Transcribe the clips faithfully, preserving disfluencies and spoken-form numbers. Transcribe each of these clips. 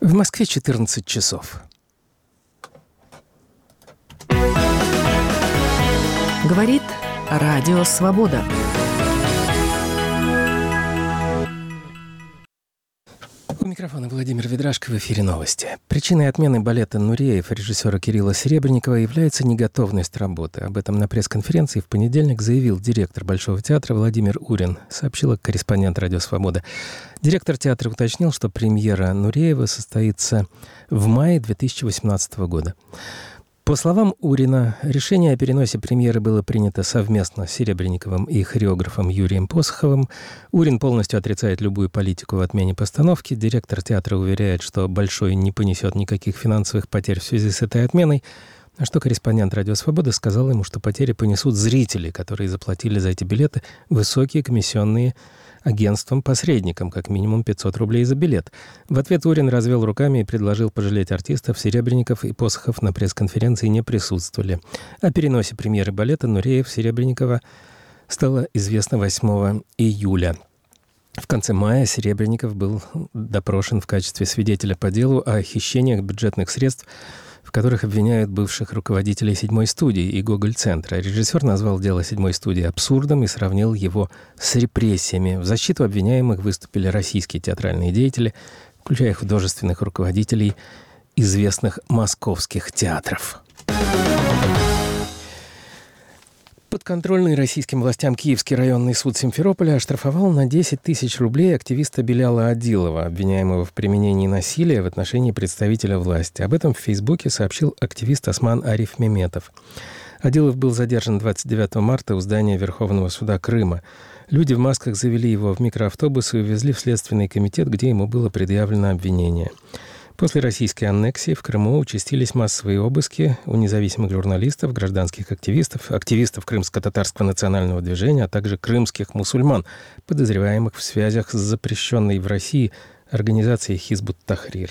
В Москве четырнадцать часов. Говорит Радио Свобода. У микрофона Владимир Ведрашко, в эфире новости. Причиной отмены балета «Нуреев» режиссера Кирилла Серебренникова является неготовность работы. Об этом на пресс-конференции в понедельник заявил директор Большого театра Владимир Урин, сообщила корреспондент «Радио Свобода». Директор театра уточнил, что премьера «Нуреева» состоится в мае две тысячи восемнадцатого года. По словам Урина, решение о переносе премьеры было принято совместно с Серебренниковым и хореографом Юрием Посоховым. Урин полностью отрицает любую политику в отмене постановки. Директор театра уверяет, что Большой не понесет никаких финансовых потерь в связи с этой отменой. На что корреспондент «Радио Свобода» сказал ему, что потери понесут зрители, которые заплатили за эти билеты высокие комиссионные агентством-посредникам, как минимум пятьсот рублей за билет. В ответ Урин развел руками и предложил пожалеть артистов. Серебренников и Посохов на пресс-конференции не присутствовали. О переносе премьеры балета «Нуреев» Серебренникова стало известно восьмого июля. В конце мая Серебренников был допрошен в качестве свидетеля по делу о хищениях бюджетных средств, в которых обвиняют бывших руководителей «Седьмой студии» и «Гоголь-центра». Режиссер назвал дело «Седьмой студии» абсурдом и сравнил его с репрессиями. В защиту обвиняемых выступили российские театральные деятели, включая художественных руководителей известных московских театров. Подконтрольный российским властям Киевский районный суд Симферополя оштрафовал на десять тысяч рублей активиста Беляла Адилова, обвиняемого в применении насилия в отношении представителя власти. Об этом в Фейсбуке сообщил активист Осман Ариф Меметов. Адилов был задержан двадцать девятого марта у здания Верховного суда Крыма. Люди в масках завели его в микроавтобус и увезли в Следственный комитет, где ему было предъявлено обвинение. После российской аннексии в Крыму участились массовые обыски у независимых журналистов, гражданских активистов, активистов Крымско-татарского национального движения, а также крымских мусульман, подозреваемых в связях с запрещенной в России организацией Хизб ут-Тахрир.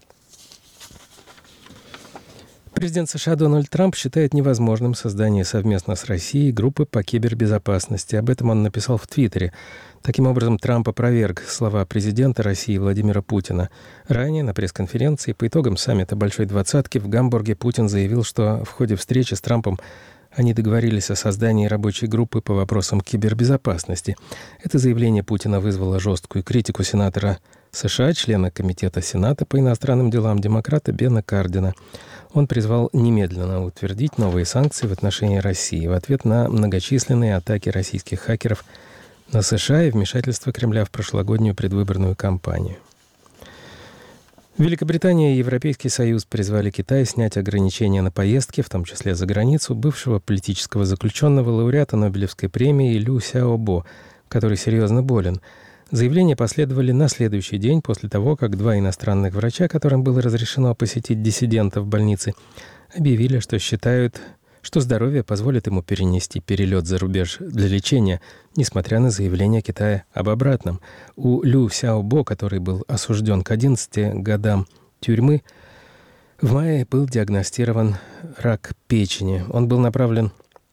Президент США Дональд Трамп считает невозможным создание совместно с Россией группы по кибербезопасности. Об этом он написал в Твиттере. Таким образом, Трамп опроверг слова президента России Владимира Путина. Ранее на пресс-конференции по итогам саммита Большой двадцатки в Гамбурге Путин заявил, что в ходе встречи с Трампом они договорились о создании рабочей группы по вопросам кибербезопасности. Это заявление Путина вызвало жесткую критику сенатора США, члена Комитета Сената по иностранным делам, демократа Бена Кардина. Он призвал немедленно утвердить новые санкции в отношении России в ответ на многочисленные атаки российских хакеров на США и вмешательство Кремля в прошлогоднюю предвыборную кампанию. Великобритания и Европейский Союз призвали Китай снять ограничения на поездки, в том числе за границу, бывшего политического заключенного, лауреата Нобелевской премии Лю Сяобо, который серьезно болен. Заявления последовали на следующий день после того, как два иностранных врача, которым было разрешено посетить диссидента в больнице, объявили, что считают, что здоровье позволит ему перенести перелет за рубеж для лечения, несмотря на заявление Китая об обратном. У Лю Сяобо, который был осужден к одиннадцати годам тюрьмы, в мае был диагностирован рак печени. Он был направлен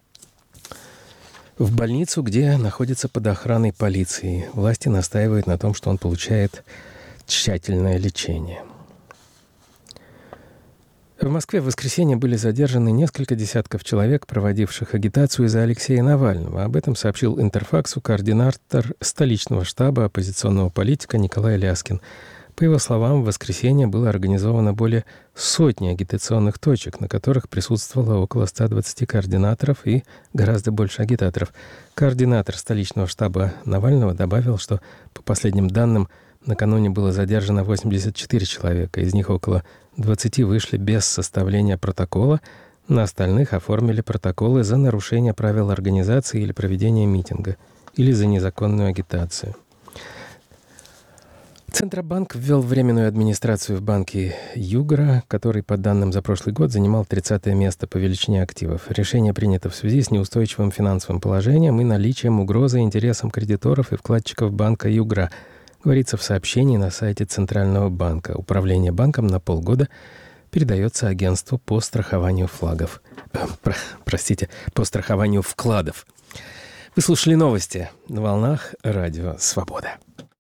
в больницу, где находится под охраной полиции. Власти настаивают на том, что он получает тщательное лечение. В Москве в воскресенье были задержаны несколько десятков человек, проводивших агитацию за Алексея Навального. Об этом сообщил Интерфаксу координатор столичного штаба оппозиционного политика Николай Ляскин. По его словам, в воскресенье было организовано более сотни агитационных точек, на которых присутствовало около ста двадцати координаторов и гораздо больше агитаторов. Координатор столичного штаба Навального добавил, что по последним данным накануне было задержано восемьдесят четыре человека, из них около двадцати вышли без составления протокола, на остальных оформили протоколы за нарушение правил организации или проведения митинга, или за незаконную агитацию. Центробанк ввел временную администрацию в банке Югра, который, по данным за прошлый год, занимал тридцатое место по величине активов. Решение принято в связи с неустойчивым финансовым положением и наличием угрозы интересам кредиторов и вкладчиков банка Югра, говорится в сообщении на сайте Центрального банка. Управление банком на полгода передается агентству по страхованию флагов. Э, про, простите, по страхованию вкладов. Вы слушали новости на волнах Радио Свобода.